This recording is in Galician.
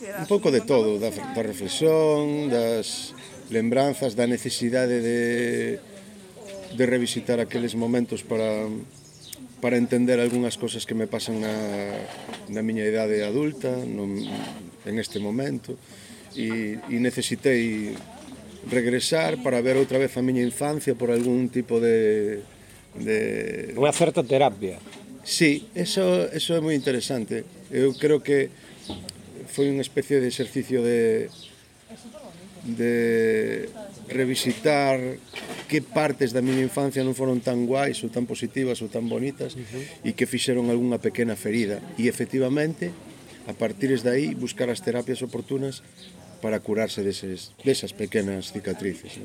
Un pouco de todo, da reflexión, das lembranzas, da necesidade de revisitar aqueles momentos para entender algunhas cosas que me pasan na miña idade adulta, en este momento, e necesitei regresar para ver outra vez a miña infancia por algún tipo de... Unha certa terapia. Sí, eso é moi interesante. Eu creo que foi unha especie de exercicio de revisitar que partes da miña infancia non foron tan guais ou tan positivas ou tan bonitas e que fixeron algunha pequena ferida. E efectivamente, a partir de aí, buscar as terapias oportunas para curarse desas pequenas cicatrices.